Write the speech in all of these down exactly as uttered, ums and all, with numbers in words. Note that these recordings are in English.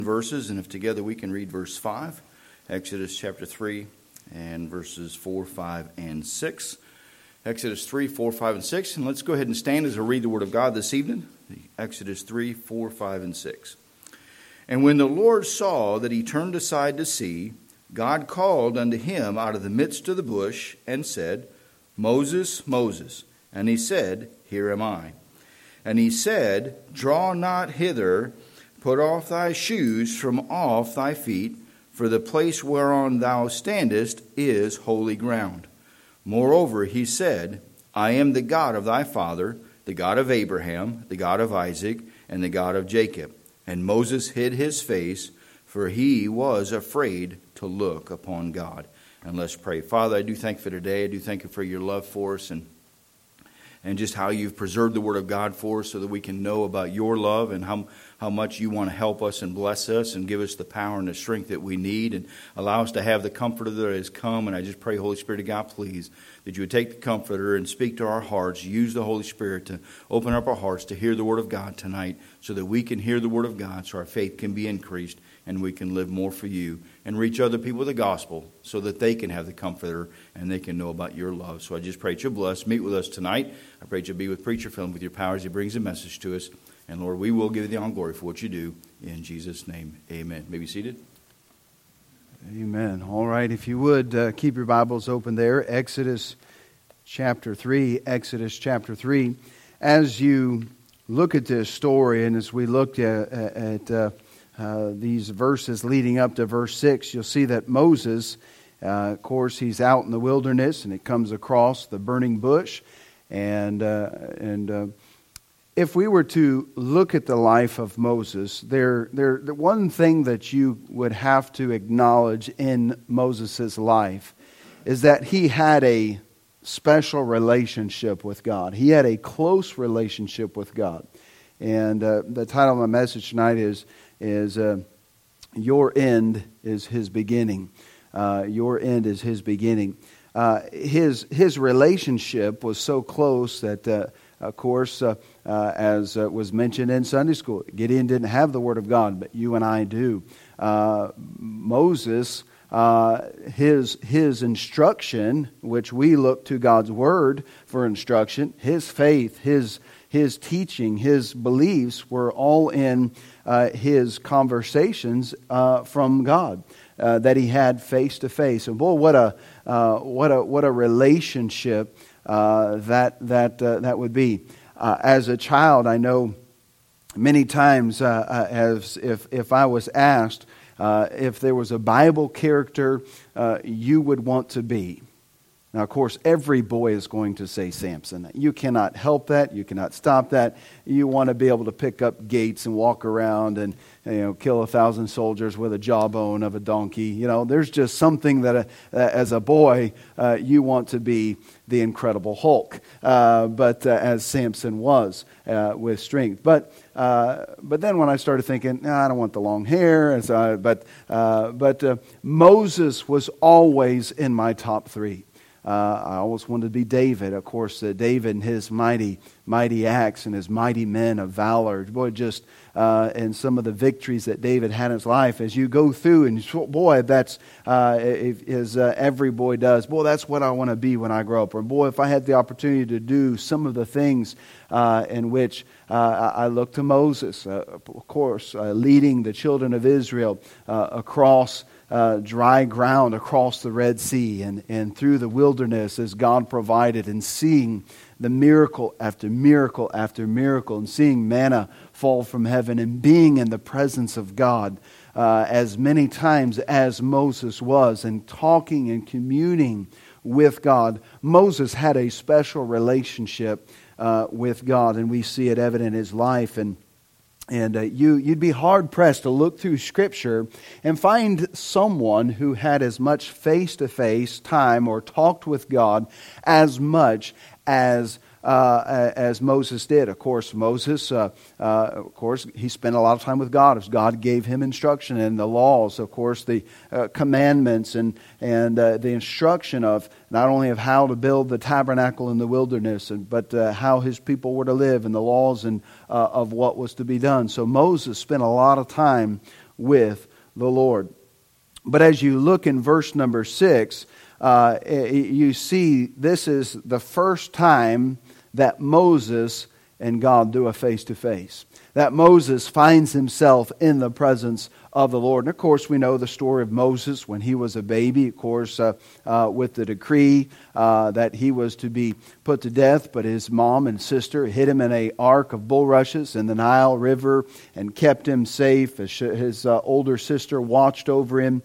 verses, and if together we can read verse five, Exodus chapter three and verses four, five, and six. Exodus three, four, five, and six. And let's go ahead and stand as I read the Word of God this evening. Exodus three, four, five, and six. And when the Lord saw that he turned aside to see, God called unto him out of the midst of the bush and said, Moses, Moses. And he said, Here am I. And he said, Draw not hither, put off thy shoes from off thy feet, for the place whereon thou standest is holy ground. Moreover, he said, I am the God of thy father, the God of Abraham, the God of Isaac, and the God of Jacob. And Moses hid his face, for he was afraid to look upon God. And let's pray. Father, I do thank you for today. I do thank you for your love for us and and just how you've preserved the Word of God for us so that we can know about your love and how, how much you want to help us and bless us and give us the power and the strength that we need and allow us to have the Comforter that has come. And I just pray, Holy Spirit of God, please, that you would take the Comforter and speak to our hearts. Use the Holy Spirit to open up our hearts to hear the Word of God tonight so that we can hear the Word of God so our faith can be increased and we can live more for you and reach other people with the gospel so that they can have the Comforter and they can know about your love. So I just pray that you'll bless, meet with us tonight. I pray that you'll be with Preacher Phil with your power as he brings a message to us. And Lord, we will give you the honor and glory for what you do. In Jesus' name, amen. May be seated. Amen. All right, if you would, uh, keep your Bibles open there. Exodus chapter three. Exodus chapter three. As you look at this story and as we looked at, at uh, uh, these verses leading up to verse six, you'll see that Moses, uh, of course, he's out in the wilderness and it comes across the burning bush. And uh, and uh, if we were to look at the life of Moses, there, there, the one thing that you would have to acknowledge in Moses' life is that he had a special relationship with God. He had a close relationship with God. And uh, the title of my message tonight is is uh, Your End is His Beginning. Uh, your end is His beginning. Uh, his his relationship was so close that, uh, of course, uh, uh, as uh, was mentioned in Sunday school, Gideon didn't have the Word of God, but you and I do. Uh, Moses, uh, his his instruction, which we look to God's Word for instruction, his faith, his his teaching, his beliefs were all in uh, his conversations uh, from God. Uh, that he had face to face, and boy, what a uh, what a what a relationship uh, that that uh, that would be. Uh, as a child, I know many times, uh, as if if I was asked uh, if there was a Bible character uh, you would want to be. Now, of course, every boy is going to say Samson. You cannot help that. You cannot stop that. You want to be able to pick up gates and walk around and, you know, kill a thousand soldiers with a jawbone of a donkey. You know, there's just something that, uh, as a boy, uh, you want to be the Incredible Hulk. Uh, but uh, as Samson was uh, with strength. But uh, but then when I started thinking, nah, I don't want the long hair. And so I, but uh, but uh, Moses was always in my top three. Uh, I always wanted to be David. Of course, uh, David and his mighty, mighty acts and his mighty men of valor. Boy, just uh, and some of the victories that David had in his life. As you go through, and boy, that's uh, if, as uh, every boy does. Boy, that's what I want to be when I grow up. Or boy, if I had the opportunity to do some of the things uh, in which uh, I look to Moses, uh, of course, uh, leading the children of Israel uh, across. Uh, dry ground across the Red Sea and, and through the wilderness as God provided, and seeing the miracle after miracle after miracle, and seeing manna fall from heaven, and being in the presence of God uh, as many times as Moses was, and talking and communing with God. Moses had a special relationship uh, with God, and we see it evident in his life. And And uh, you, you'd be hard-pressed to look through Scripture and find someone who had as much face-to-face time or talked with God as much as uh, as Moses did. Of course, Moses, uh, uh, of course, he spent a lot of time with God as God gave him instruction and the laws, of course, the uh, commandments and and uh, the instruction of not only of how to build the tabernacle in the wilderness, and, but uh, how his people were to live and the laws and uh, of what was to be done. So Moses spent a lot of time with the Lord. But as you look in verse number six, uh, you see this is the first time that Moses and God do a face-to-face. That Moses finds himself in the presence of the Lord. And of course, we know the story of Moses when he was a baby, of course, uh, uh, with the decree uh, that he was to be put to death, but his mom and sister hid him in an ark of bulrushes in the Nile River and kept him safe. His, his uh, older sister watched over him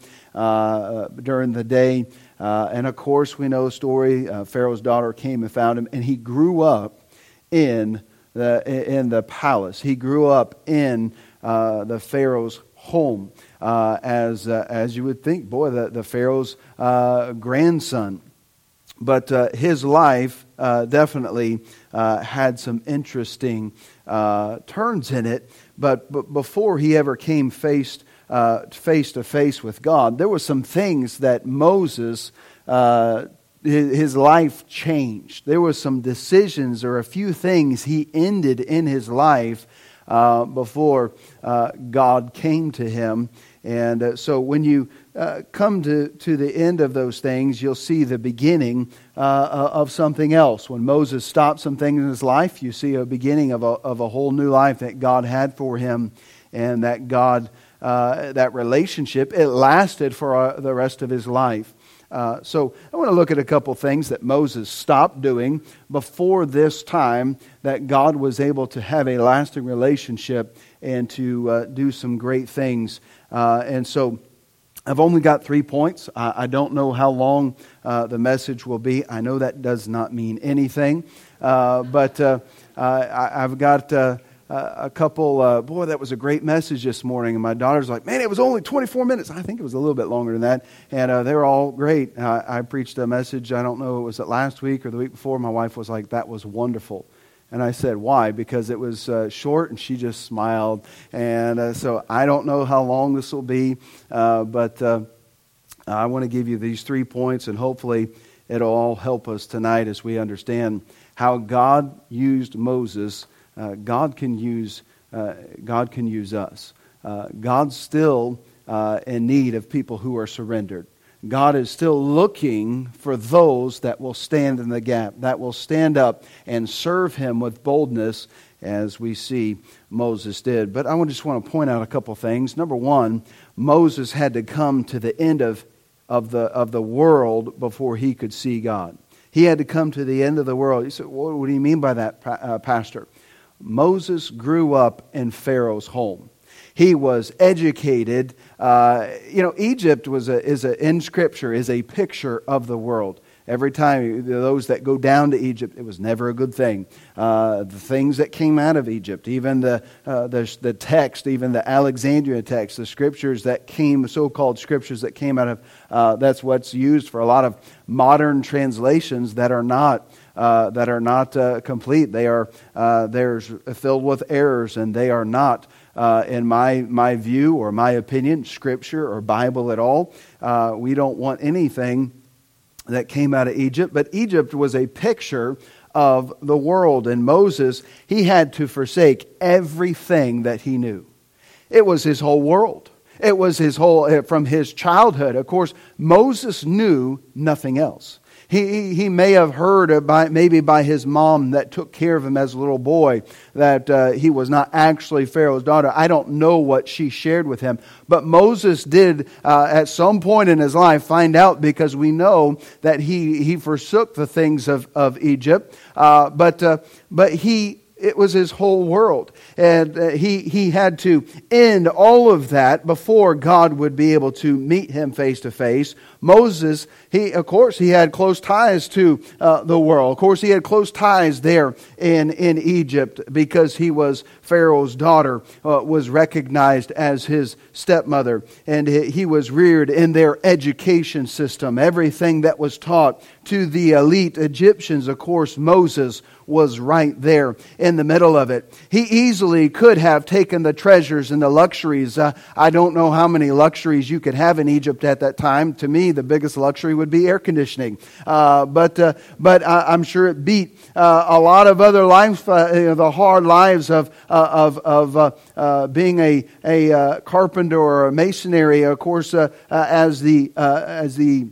uh, during the day. Uh, and of course, we know the story. Uh, Pharaoh's daughter came and found him, and he grew up in the in the palace. He grew up in uh, the Pharaoh's home uh, as uh, as you would think, boy, the, the Pharaoh's uh, grandson. But uh, his life uh, definitely uh, had some interesting uh, turns in it. But, but before he ever came faced uh, face to face with God, there were some things that Moses uh, his life changed. There were some decisions or a few things he ended in his life uh, before uh, God came to him. And uh, so when you uh, come to, to the end of those things, you'll see the beginning uh, of something else. When Moses stopped some things in his life, you see a beginning of a, of a whole new life that God had for him, and that God, uh, that relationship, it lasted for uh, the rest of his life. Uh, so I want to look at a couple things that Moses stopped doing before this time that God was able to have a lasting relationship and to uh, do some great things. Uh, and so I've only got three points. I, I don't know how long uh, the message will be. I know that does not mean anything. Uh, but uh, uh, I, I've got... Uh, Uh, a couple, uh, boy, that was a great message this morning. And my daughter's like, man, it was only twenty-four minutes. I think it was a little bit longer than that. And uh, they were all great. Uh, I preached a message, I don't know, was it last week or the week before? My wife was like, that was wonderful. And I said, why? Because it was uh, short, and she just smiled. And uh, so I don't know how long this will be. Uh, but uh, I want to give you these three points, and hopefully it'll all help us tonight as we understand how God used Moses. Uh, God can use uh, God can use us. Uh, God's still uh, in need of people who are surrendered. God is still looking for those that will stand in the gap, that will stand up and serve Him with boldness, as we see Moses did. But I just want to point out a couple things. Number one, Moses had to come to the end of of the of the world before he could see God. He had to come to the end of the world. You said, well, what do you mean by that, uh, Pastor? Moses grew up in Pharaoh's home. He was educated. Uh, you know, Egypt was a, is a, in Scripture is a picture of the world. Every time those that go down to Egypt, it was never a good thing. Uh, the things that came out of Egypt, even the, uh, the the text, even the Alexandria text, the scriptures that came, so-called scriptures that came out of, uh, that's what's used for a lot of modern translations that are not uh, that are not uh, complete. They are uh, they're filled with errors, and they are not, uh, in my my view or my opinion, Scripture or Bible at all. Uh, we don't want anything that came out of Egypt, but Egypt was a picture of the world, and Moses, he had to forsake everything that he knew. It was his whole world. It was his whole, from his childhood. Of course, Moses knew nothing else. He, he may have heard, by, maybe by his mom that took care of him as a little boy, that uh, he was not actually Pharaoh's daughter. I don't know what she shared with him. But Moses did, uh, at some point in his life, find out, because we know that he, he forsook the things of, of Egypt. Uh, but, uh, but he... It was his whole world. And uh, he, he had to end all of that before God would be able to meet him face to face. Moses, he of course, he had close ties to uh, the world. Of course, he had close ties there in, in Egypt, because he was Pharaoh's daughter, uh, was recognized as his stepmother. And he, he was reared in their education system. Everything that was taught to the elite Egyptians, of course, Moses was right there in the middle of it. He easily could have taken the treasures and the luxuries. Uh, I don't know how many luxuries you could have in Egypt at that time. To me, the biggest luxury would be air conditioning. Uh, but uh, but I, I'm sure it beat uh, a lot of other life, uh, you know, the hard lives of, uh, of of uh, uh, being a a uh, carpenter or a masonry. Of course, uh, uh, as the uh, as the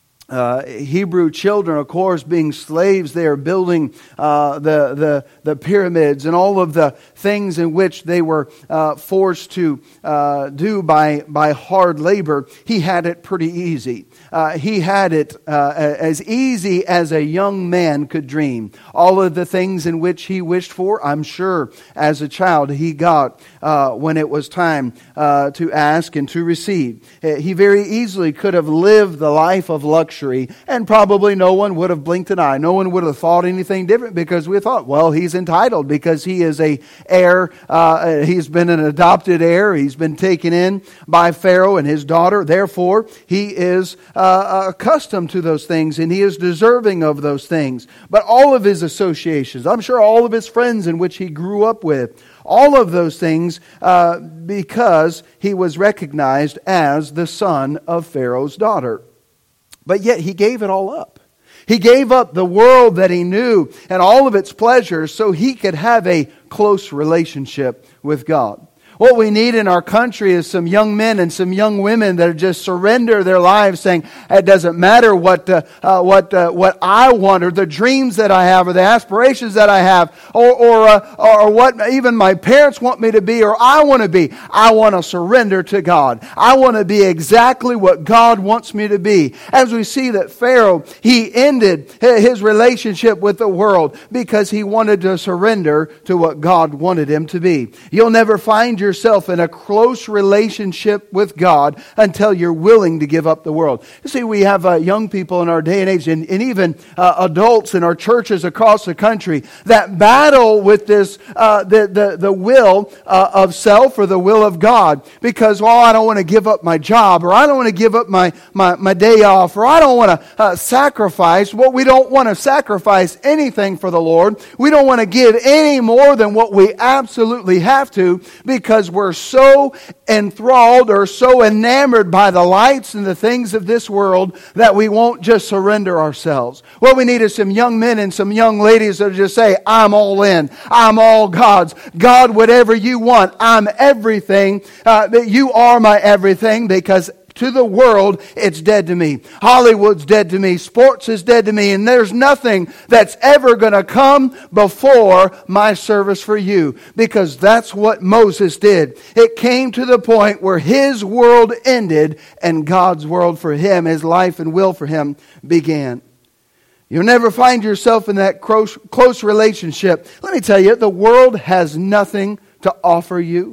Uh, Hebrew children, of course, being slaves, they are building uh, the, the the pyramids and all of the things in which they were uh, forced to uh, do by by hard labor. He had it pretty easy. Uh, he had it uh, as easy as a young man could dream. All of the things in which he wished for, I'm sure, as a child, he got uh, when it was time uh, to ask and to receive. He very easily could have lived the life of luxury. And probably no one would have blinked an eye. No one would have thought anything different, because we thought, well, he's entitled because he is a heir. Uh, he's been an adopted heir. He's been taken in by Pharaoh and his daughter. Therefore, he is uh, accustomed to those things, and he is deserving of those things. But all of his associations, I'm sure all of his friends in which he grew up with, all of those things uh, because he was recognized as the son of Pharaoh's daughter. But yet he gave it all up. He gave up the world that he knew and all of its pleasures so he could have a close relationship with God. What we need in our country is some young men and some young women that just surrender their lives, saying, it doesn't matter what uh, uh, what uh, what I want, or the dreams that I have, or the aspirations that I have, or or, uh, or what even my parents want me to be, or I want to be. I want to surrender to God. I want to be exactly what God wants me to be. As we see that Pharaoh, he ended his relationship with the world because he wanted to surrender to what God wanted him to be. You'll never find your yourself in a close relationship with God until you're willing to give up the world. You see, we have uh, young people in our day and age, and, and even uh, adults in our churches across the country that battle with this, uh, the, the, the will uh, of self or the will of God, because, well, I don't want to give up my job, or I don't want to give up my, my, my day off, or I don't want to uh, sacrifice. Well, we don't want to sacrifice anything for the Lord. We don't want to give any more than what we absolutely have to, because we're so enthralled or so enamored by the lights and the things of this world that we won't just surrender ourselves. What we need is some young men and some young ladies that just say, I'm all in. I'm all God's. God, whatever you want, I'm everything. Uh, that you are my everything, because to the world, it's dead to me. Hollywood's dead to me. Sports is dead to me. And there's nothing that's ever going to come before my service for you. Because that's what Moses did. It came to the point where his world ended and God's world for him, his life and will for him, began. You'll never find yourself in that close, close relationship. Let me tell you, the world has nothing to offer you.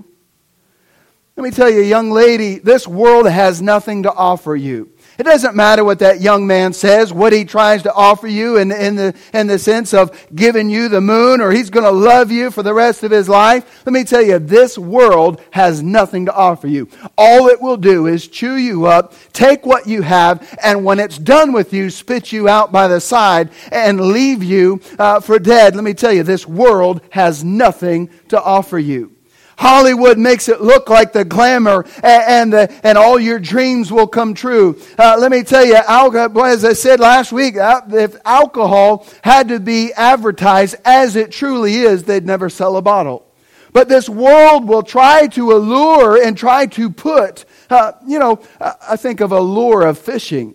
Let me tell you, young lady, this world has nothing to offer you. It doesn't matter what that young man says, what he tries to offer you in, in the in the sense of giving you the moon, or he's going to love you for the rest of his life. Let me tell you, this world has nothing to offer you. All it will do is chew you up, take what you have, and when it's done with you, spit you out by the side and leave you uh, for dead. Let me tell you, this world has nothing to offer you. Hollywood makes it look like the glamour and, and, the, and all your dreams will come true. Uh, let me tell you, alcohol, as I said last week, if alcohol had to be advertised as it truly is, they'd never sell a bottle. But this world will try to allure and try to put, uh, you know, I think of a lure of fishing.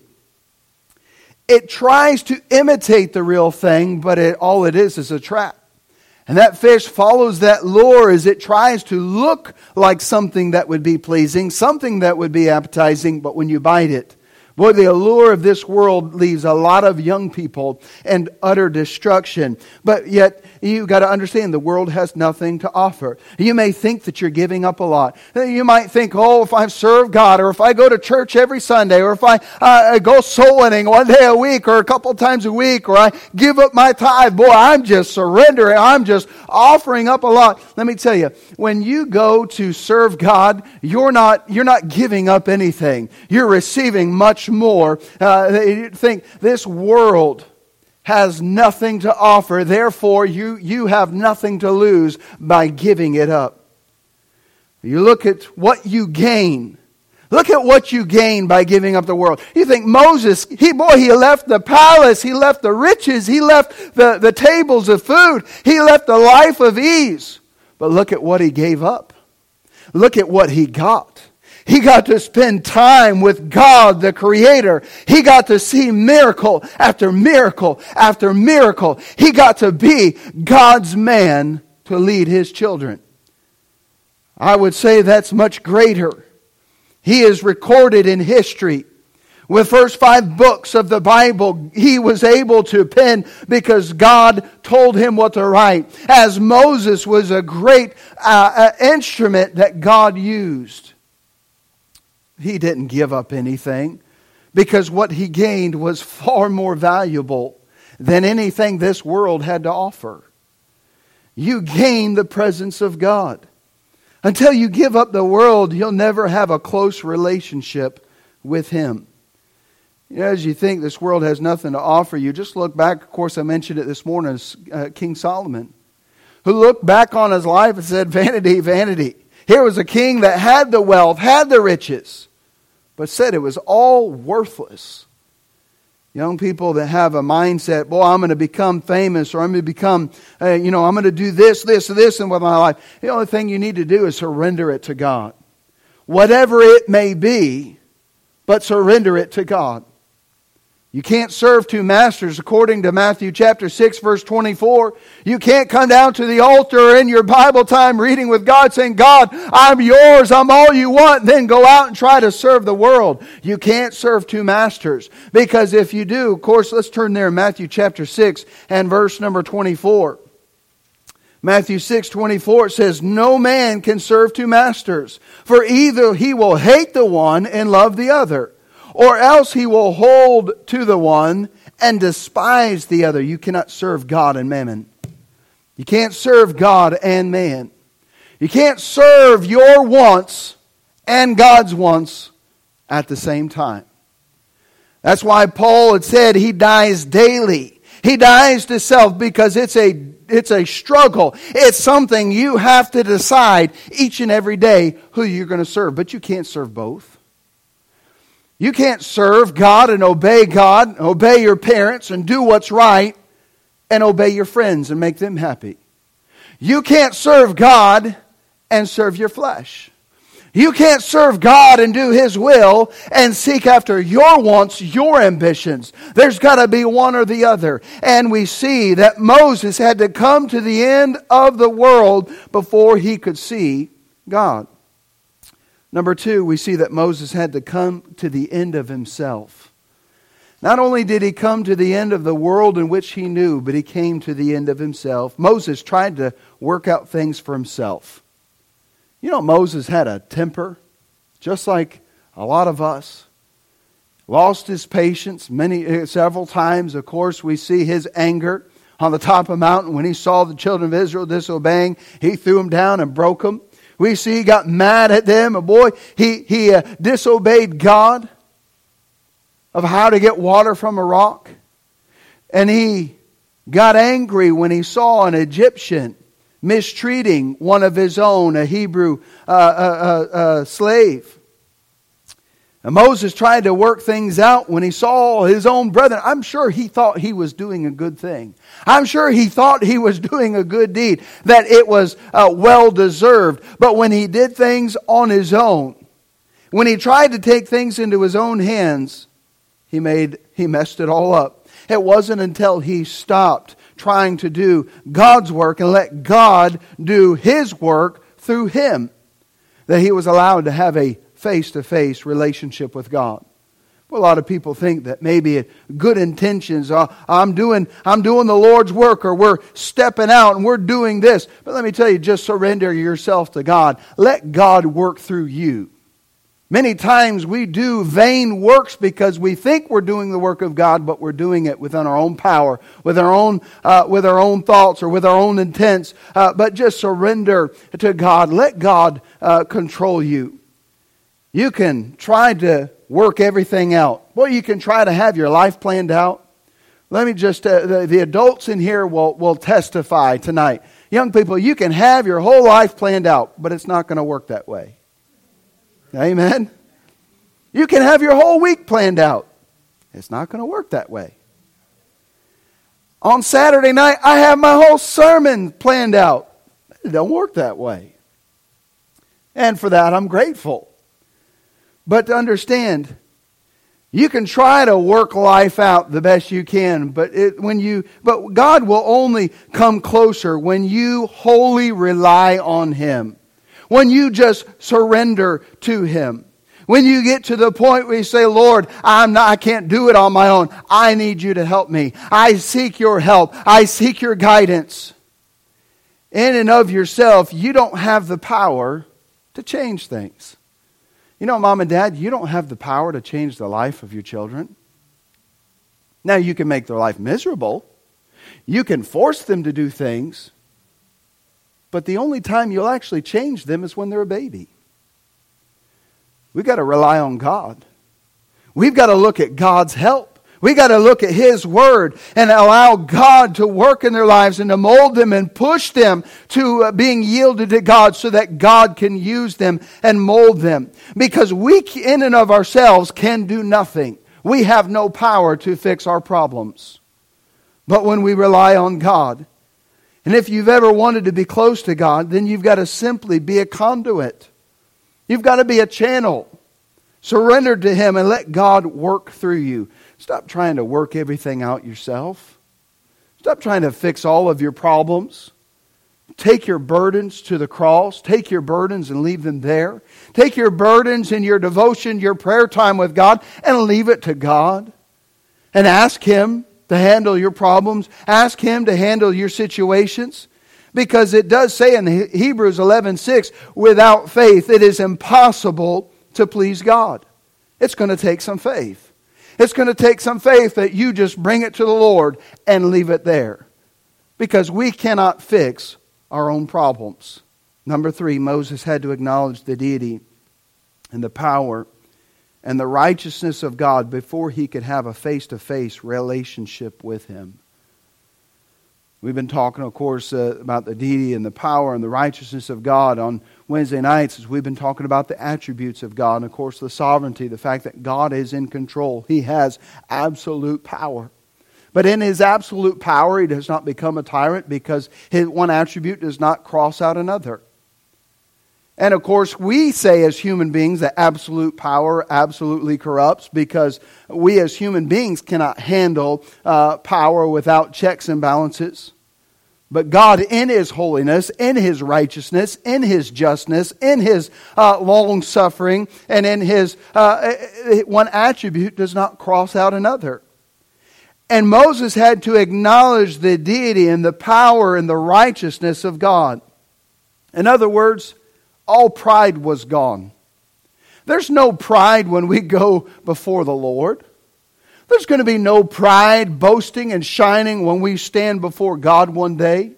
It tries to imitate the real thing, but it, all it is is a trap. And that fish follows that lure as it tries to look like something that would be pleasing, something that would be appetizing, but when you bite it, boy, the allure of this world leaves a lot of young people in utter destruction. But yet, you've got to understand, the world has nothing to offer. You may think that you're giving up a lot. You might think, oh, if I serve God, or if I go to church every Sunday, or if I uh, go soul winning one day a week, or a couple times a week, or I give up my tithe, boy, I'm just surrendering. I'm just offering up a lot. Let me tell you, when you go to serve God, you're not, you're not giving up anything. You're receiving much more. Uh, you think this world has nothing to offer, therefore you, you have nothing to lose by giving it up. You look at what you gain. Look at what you gain by giving up the world. You think Moses, he boy, he left the palace, he left the riches, he left the, the tables of food, he left the life of ease. But look at what he gave up. Look at what he got. He got to spend time with God, the Creator. He got to see miracle after miracle after miracle. He got to be God's man to lead His children. I would say that's much greater. He is recorded in history. With the first five books of the Bible, he was able to pen because God told him what to write. As Moses was a great uh, uh, instrument that God used. He didn't give up anything because what he gained was far more valuable than anything this world had to offer. You gain the presence of God. Until you give up the world, you'll never have a close relationship with Him. You know, as you think this world has nothing to offer you, just look back. Of course, I mentioned it this morning, uh, King Solomon, who looked back on his life and said, vanity, vanity. Here was a king that had the wealth, had the riches, but said it was all worthless. Young people that have a mindset, boy, I'm going to become famous, or I'm going to become, uh, you know, I'm going to do this, this, and this in with my life. The only thing you need to do is surrender it to God. Whatever it may be, but surrender it to God. You can't serve two masters according to Matthew chapter six verse twenty-four. You can't come down to the altar in your Bible time reading with God saying, God, I'm yours, I'm all you want. Then go out and try to serve the world. You can't serve two masters. Because if you do, of course, let's turn there in Matthew chapter six and verse number twenty-four. Matthew six twenty-four says, no man can serve two masters, for either he will hate the one and love the other, or else he will hold to the one and despise the other. You cannot serve God and mammon. You can't serve God and man. You can't serve your wants and God's wants at the same time. That's why Paul had said he dies daily. He dies to self because it's a it's a struggle. It's something you have to decide each and every day who you're going to serve. But you can't serve both. You can't serve God and obey God, obey your parents and do what's right, and obey your friends and make them happy. You can't serve God and serve your flesh. You can't serve God and do His will and seek after your wants, your ambitions. There's got to be one or the other. And we see that Moses had to come to the end of the world before he could see God. Number two, we see that Moses had to come to the end of himself. Not only did he come to the end of the world in which he knew, but he came to the end of himself. Moses tried to work out things for himself. You know, Moses had a temper, just like a lot of us. Lost his patience many, several times. Of course, we see his anger on the top of the mountain when he saw the children of Israel disobeying. He threw them down and broke them. We see he got mad at them. And boy, he, he uh, disobeyed God of how to get water from a rock. And he got angry when he saw an Egyptian mistreating one of his own, a Hebrew uh, uh, uh, uh, slave. And Moses tried to work things out when he saw his own brethren. I'm sure he thought he was doing a good thing. I'm sure he thought he was doing a good deed, that it was uh, well deserved. But when he did things on his own, when he tried to take things into his own hands, he made he messed it all up. It wasn't until he stopped trying to do God's work and let God do His work through him that he was allowed to have a face-to-face relationship with God. Well, a lot of people think that maybe good intentions, uh, I'm doing I'm doing the Lord's work, or we're stepping out and we're doing this. But let me tell you, just surrender yourself to God. Let God work through you. Many times we do vain works because we think we're doing the work of God, but we're doing it within our own power, with our own uh, with our own thoughts or with our own intents. Uh, but just surrender to God. Let God uh, control you. You can try to work everything out. Boy, you can try to have your life planned out. Let me just, uh, the, the adults in here will, will testify tonight. Young people, you can have your whole life planned out, but it's not going to work that way. Amen? You can have your whole week planned out. It's not going to work that way. On Saturday night, I have my whole sermon planned out. It don't work that way. And for that, I'm grateful. But to understand, you can try to work life out the best you can, but it, when you, but God will only come closer when you wholly rely on Him. When you just surrender to Him. When you get to the point where you say, Lord, I'm not, I can't do it on my own. I need you to help me. I seek your help. I seek your guidance. In and of yourself, you don't have the power to change things. You know, Mom and Dad, you don't have the power to change the life of your children. Now, you can make their life miserable. You can force them to do things. But the only time you'll actually change them is when they're a baby. We've got to rely on God. We've got to look at God's help. We've got to look at His Word and allow God to work in their lives and to mold them and push them to uh, being yielded to God so that God can use them and mold them. Because we in and of ourselves can do nothing. We have no power to fix our problems. But when we rely on God, and if you've ever wanted to be close to God, then you've got to simply be a conduit. You've got to be a channel. Surrender to Him and let God work through you. Stop trying to work everything out yourself. Stop trying to fix all of your problems. Take your burdens to the cross. Take your burdens and leave them there. Take your burdens in your devotion, your prayer time with God, and leave it to God. And ask Him to handle your problems. Ask Him to handle your situations. Because it does say in Hebrews eleven six, without faith it is impossible to please God. It's going to take some faith. It's going to take some faith that you just bring it to the Lord and leave it there. Because we cannot fix our own problems. Number three, Moses had to acknowledge the deity and the power and the righteousness of God before he could have a face-to-face relationship with Him. We've been talking, of course, uh, about the deity and the power and the righteousness of God on Wednesday nights as we've been talking about the attributes of God and, of course, the sovereignty, the fact that God is in control. He has absolute power. But in His absolute power, He does not become a tyrant because His one attribute does not cross out another. And, of course, we say as human beings that absolute power absolutely corrupts because we as human beings cannot handle uh, power without checks and balances. But God, in His holiness, in His righteousness, in His justness, in His uh, long-suffering, and in His uh, one attribute does not cross out another. And Moses had to acknowledge the deity and the power and the righteousness of God. In other words, all pride was gone. There's no pride when we go before the Lord. There's going to be no pride, boasting, and shining when we stand before God one day.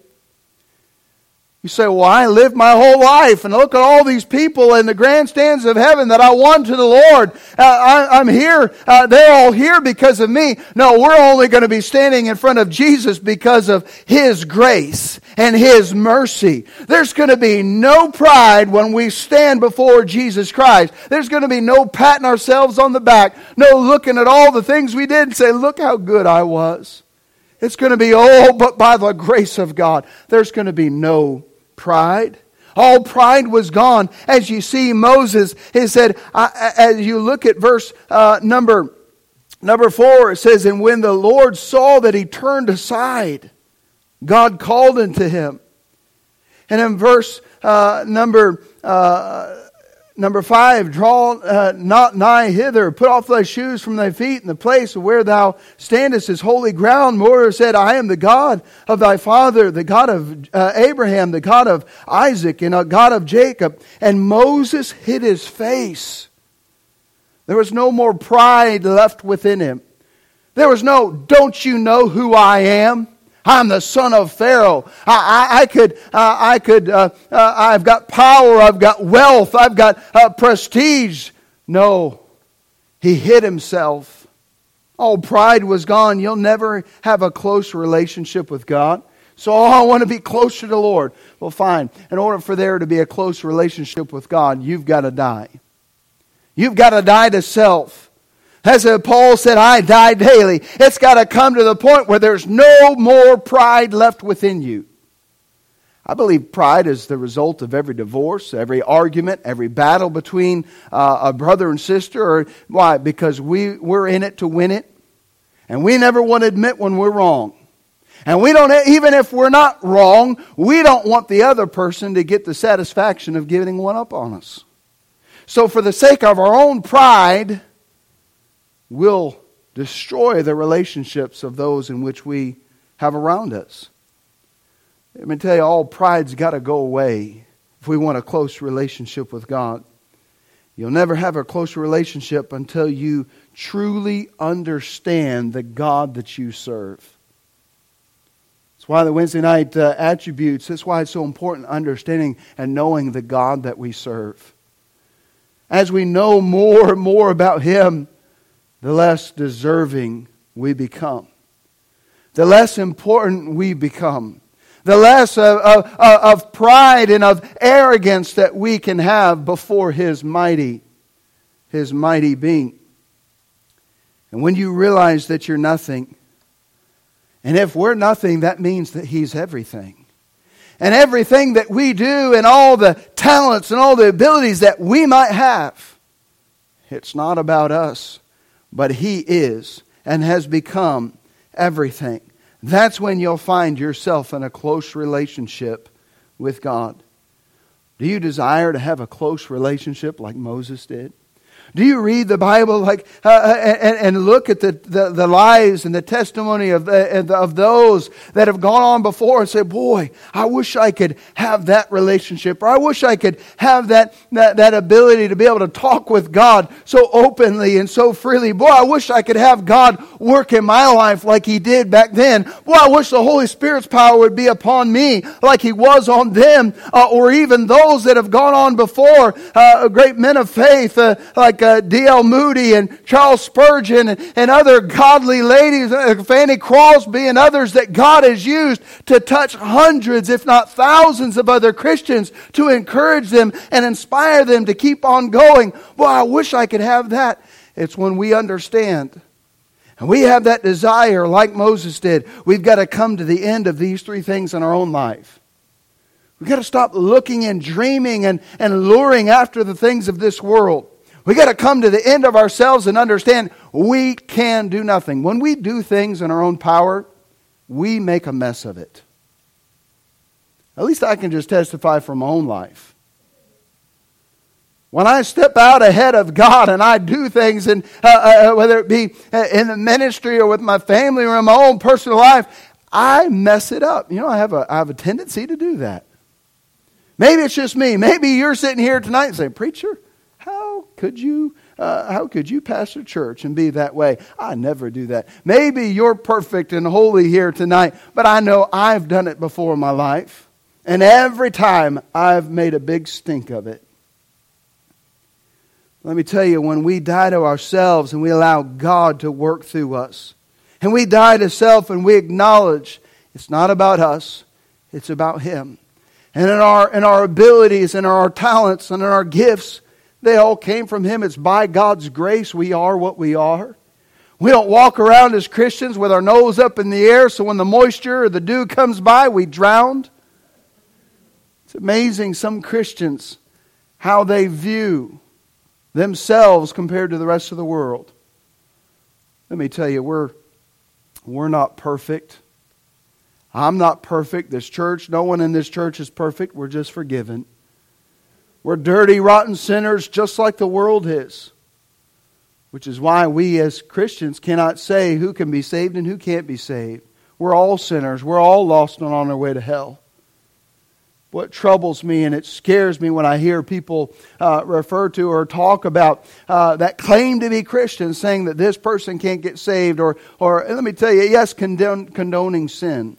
You say, well, I lived my whole life and look at all these people in the grandstands of heaven that I won to the Lord. Uh, I, I'm here. Uh, they're all here because of me. No, we're only going to be standing in front of Jesus because of His grace and His mercy. There's going to be no pride when we stand before Jesus Christ. There's going to be no patting ourselves on the back. No looking at all the things we did and say, look how good I was. It's going to be, oh, but by the grace of God. There's going to be no pride. All pride was gone. As you see, Moses, he said, I, as you look at verse uh, number, number four, it says, and when the Lord saw that he turned aside, God called unto him. And in verse uh, number uh, number five, draw uh, not nigh hither, put off thy shoes from thy feet, in the place where thou standest is holy ground. Moses said, I am the God of thy father, the God of uh, Abraham, the God of Isaac, and the God of Jacob. And Moses hid his face. There was no more pride left within him. There was no, don't you know who I am? I'm the son of Pharaoh. I, I, I could, uh, I could, uh, uh, I've got power, I've got wealth, I've got uh, prestige. No, he hid himself. All pride was gone. You'll never have a close relationship with God. So, oh, I want to be closer to the Lord. Well, fine. In order for there to be a close relationship with God, you've got to die. You've got to die to self. As Paul said, I die daily. It's got to come to the point where there's no more pride left within you. I believe pride is the result of every divorce, every argument, every battle between uh, a brother and sister. Or why? Because we, we're in it to win it. And we never want to admit when we're wrong. And we don't, even if we're not wrong, we don't want the other person to get the satisfaction of giving one up on us. So for the sake of our own pride, we'll destroy the relationships of those in which we have around us. Let me tell you, all pride's got to go away if we want a close relationship with God. You'll never have a close relationship until you truly understand the God that you serve. That's why the Wednesday night uh, attributes, that's why it's so important understanding and knowing the God that we serve. As we know more and more about Him, the less deserving we become. The less important we become. The less of, of, of pride and of arrogance that we can have before His mighty, His mighty being. And when you realize that you're nothing, and if we're nothing, that means that He's everything. And everything that we do and all the talents and all the abilities that we might have, it's not about us, but He is and has become everything. That's when you'll find yourself in a close relationship with God. Do you desire to have a close relationship like Moses did? Do you read the Bible like uh, and, and look at the, the, the lives and the testimony of, the, of those that have gone on before and say, boy, I wish I could have that relationship, or I wish I could have that, that, that ability to be able to talk with God so openly and so freely. Boy, I wish I could have God work in my life like He did back then. Boy, I wish the Holy Spirit's power would be upon me like He was on them, uh, or even those that have gone on before, uh, great men of faith uh, like Uh, D L Moody and Charles Spurgeon and, and other godly ladies, uh, Fanny Crosby and others that God has used to touch hundreds, if not thousands of other Christians to encourage them and inspire them to keep on going. Well, I wish I could have that. It's when we understand and we have that desire like Moses did. We've got to come to the end of these three things in our own life. We've got to stop looking and dreaming and, and luring after the things of this world. We got to come to the end of ourselves and understand we can do nothing. When we do things in our own power, we make a mess of it. At least I can just testify from my own life. When I step out ahead of God and I do things, and uh, uh, whether it be in the ministry or with my family or in my own personal life, I mess it up. You know, I have a I have a tendency to do that. Maybe it's just me. Maybe you're sitting here tonight and saying, "Preacher, How could you uh, how could you pastor church and be that way?" I never do that. Maybe you're perfect and holy here tonight, but I know I've done it before in my life. And every time I've made a big stink of it. Let me tell you, when we die to ourselves and we allow God to work through us, and we die to self and we acknowledge it's not about us, it's about Him. And in our, in our abilities and our talents and in our gifts, they all came from Him. It's by God's grace we are what we are. We don't walk around as Christians with our nose up in the air, so when the moisture or the dew comes by, we drown. It's amazing, some Christians, how they view themselves compared to the rest of the world. Let me tell you, we're, we're not perfect. I'm not perfect. This church, no one in this church is perfect. We're just forgiven. We're dirty, rotten sinners just like the world is. Which is why we as Christians cannot say who can be saved and who can't be saved. We're all sinners. We're all lost and on our way to hell. What troubles me and it scares me when I hear people uh, refer to or talk about uh, that claim to be Christians, saying that this person can't get saved, or, or let me tell you, yes, condone, condoning sin.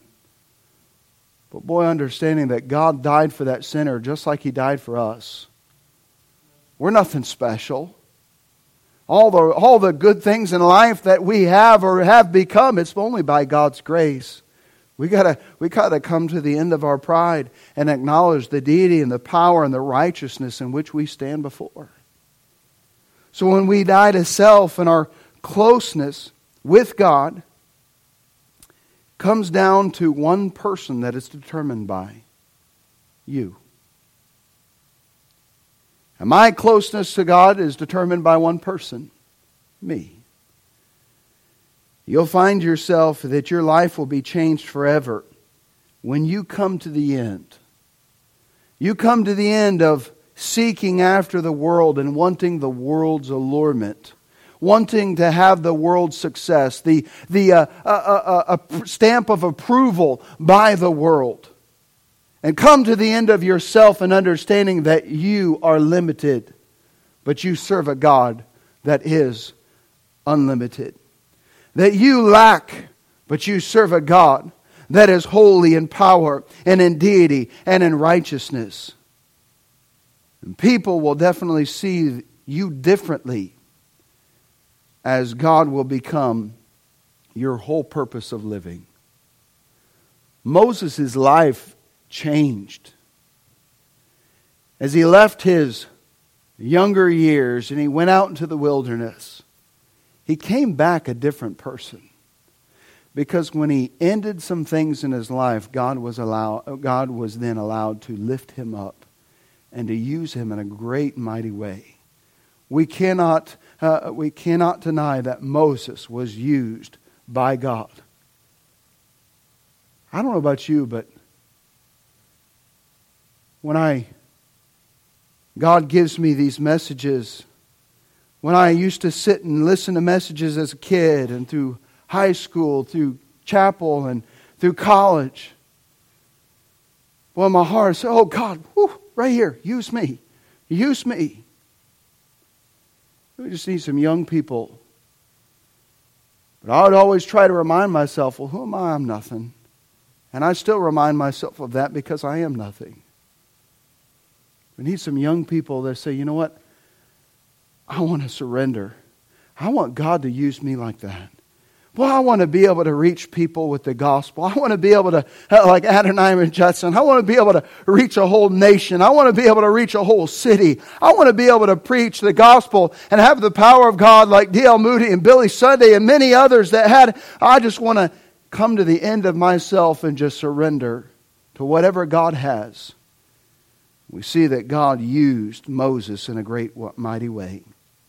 But boy, understanding that God died for that sinner just like He died for us. We're nothing special. All the, all the good things in life that we have or have become, it's only by God's grace. We gotta, we gotta come to the end of our pride and acknowledge the deity and the power and the righteousness in which we stand before. So when we die to self and our closeness with God comes down to one person that it's determined by. you. And my closeness to God is determined by one person, me. You'll find yourself that your life will be changed forever when you come to the end. You come to the end of seeking after the world and wanting the world's allurement, wanting to have the world's success, the, the uh, uh, uh, uh, stamp of approval by the world. And come to the end of yourself and understanding that you are limited, but you serve a God that is unlimited. That you lack, but you serve a God that is holy in power and in deity and in righteousness. And people will definitely see you differently as God will become your whole purpose of living. Moses' life changed. As he left his younger years and he went out into the wilderness, he came back a different person. Because when he ended some things in his life, God was allow, God was then allowed to lift him up and to use him in a great mighty way. We cannot, uh, we cannot deny that Moses was used by God. I don't know about you, but when I, God gives me these messages, when I used to sit and listen to messages as a kid and through high school, through chapel, and through college, well, my heart said, oh God, whew, right here, use me. Use me. We just need some young people. But I would always try to remind myself, well, who am I? I'm nothing. And I still remind myself of that because I am nothing. We need some young people that say, you know what? I want to surrender. I want God to use me like that. Well, I want to be able to reach people with the gospel. I want to be able to, like Adoniram and Judson, I want to be able to reach a whole nation. I want to be able to reach a whole city. I want to be able to preach the gospel and have the power of God like D L Moody and Billy Sunday and many others that had. I just want to come to the end of myself and just surrender to whatever God has. We see that God used Moses in a great, mighty way.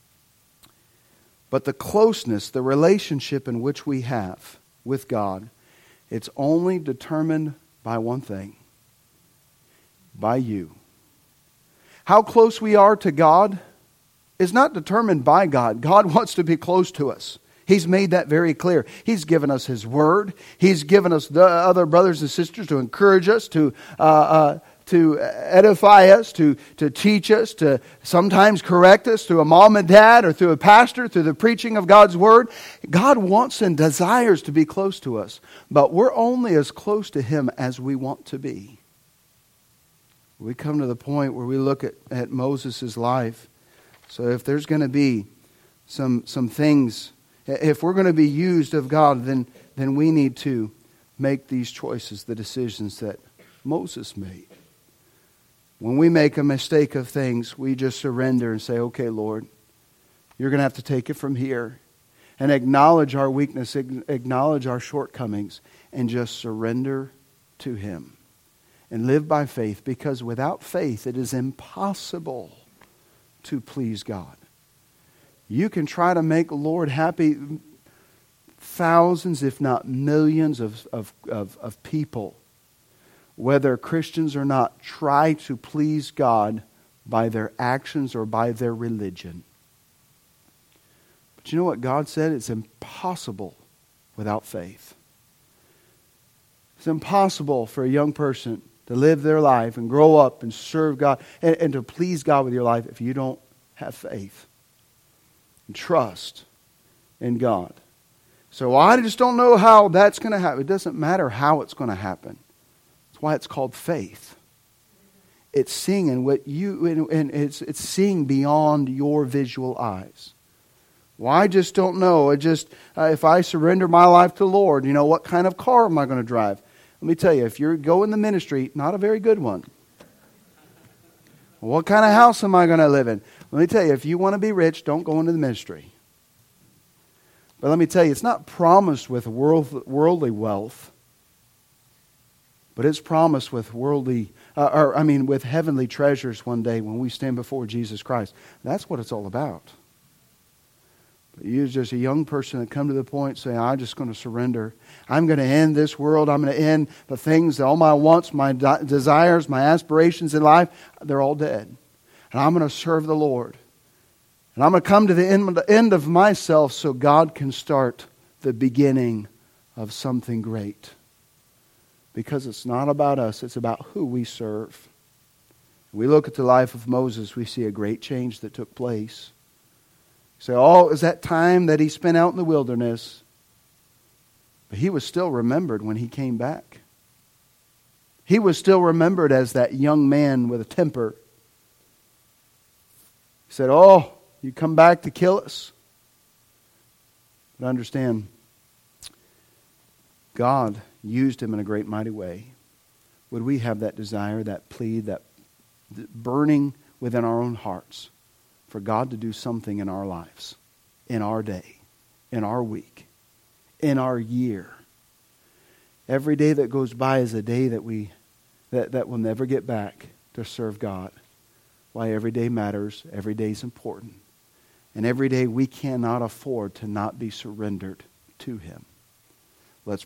But the closeness, the relationship in which we have with God, it's only determined by one thing. By you. How close we are to God is not determined by God. God wants to be close to us. He's made that very clear. He's given us His Word. He's given us the other brothers and sisters to encourage us, to uh, uh, to edify us, to, to teach us, to sometimes correct us through a mom and dad or through a pastor, through the preaching of God's Word. God wants and desires to be close to us, but we're only as close to Him as we want to be. We come to the point where we look at, at Moses' life. So if there's going to be some some things, if we're going to be used of God, then, then we need to make these choices, the decisions that Moses made. When we make a mistake of things, we just surrender and say, okay, Lord, you're going to have to take it from here. And acknowledge our weakness, acknowledge our shortcomings, and just surrender to Him. And live by faith, because without faith it is impossible to please God. You can try to make the Lord happy. Thousands, if not millions of, of, of, of people, whether Christians or not, try to please God by their actions or by their religion. But you know what God said? It's impossible without faith. It's impossible for a young person to live their life and grow up and serve God and, and to please God with your life if you don't have faith and trust in God. So I just don't know how that's going to happen. It doesn't matter how it's going to happen. That's why it's called faith. It's seeing in what you and, and it's it's seeing beyond your visual eyes. Well, I just don't know. I just uh, if I surrender my life to the Lord, you know, what kind of car am I going to drive? Let me tell you, if you're going the ministry, not a very good one. What kind of house am I going to live in? Let me tell you, if you want to be rich, don't go into the ministry. But let me tell you, it's not promised with world, worldly wealth, but it's promised with worldly uh, or I mean, with heavenly treasures one day when we stand before Jesus Christ. That's what it's all about. But you're just a young person that come to the point saying, I'm just going to surrender. I'm going to end this world. I'm going to end the things, all my wants, my de- desires, my aspirations in life. They're all dead. And I'm going to serve the Lord. And I'm going to come to the end, the end of myself so God can start the beginning of something great. Because it's not about us. It's about who we serve. We look at the life of Moses. We see a great change that took place. Say, oh, it was that time that he spent out in the wilderness. But he was still remembered when he came back. He was still remembered as that young man with a temper. He said, oh, you come back to kill us. But understand, God used him in a great mighty way. Would we have that desire, that plea, that burning within our own hearts for God to do something in our lives, in our day, in our week, in our year? Every day that goes by is a day that we that, that will never get back to serve God. Why? Every day matters. Every day is important. And every day we cannot afford to not be surrendered to Him.